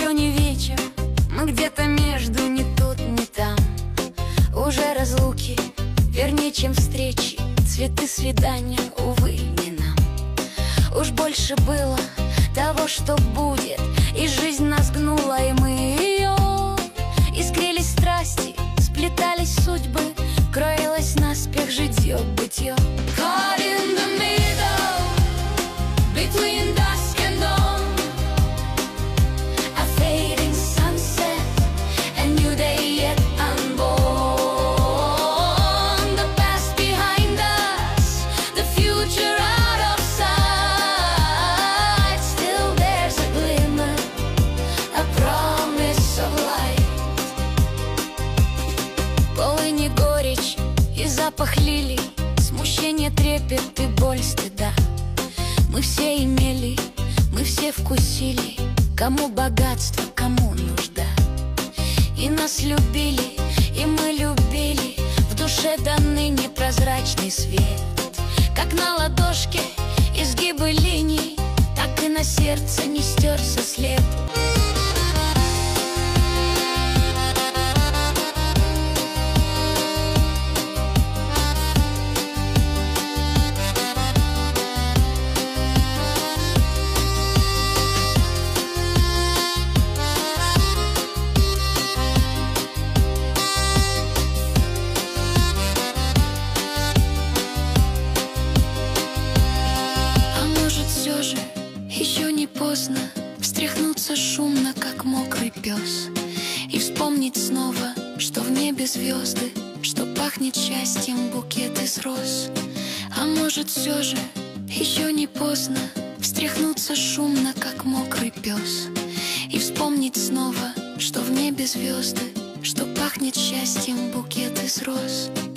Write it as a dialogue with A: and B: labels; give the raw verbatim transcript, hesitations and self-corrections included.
A: еще не вечер, мы где-то между, ни тут, ни там. Уже разлуки, вернее, чем встречи, цветы свидания, увы, не нам. Уж больше было того, что будет, и жизнь нас гнула, и мы ее. Искрились страсти, сплетались судьбы, кроилось наспех житье-бытье. Caught in the middle, between dusk and dawn, a fading sunset, a new day yet unborn. The past behind us, the future out of sight. Still there's a glimmer, a promise of light. Полыни горечь и запах лилий, смущение, трепет и боль стыда. Мы все имели, мы все вкусили, кому богатство, кому нужда. И нас любили, и мы любили, в душе данный непрозрачный свет. Как на ладошке изгибы линий, так и на сердце не стерся след. Все же еще не поздно встряхнуться шумно, как мокрый пес, и вспомнить снова, что в небе звезды, что пахнет счастьем букет из роз. А может, все же еще не поздно встряхнуться шумно, как мокрый пес, и вспомнить снова, что в небе звезды, что пахнет счастьем букет из роз.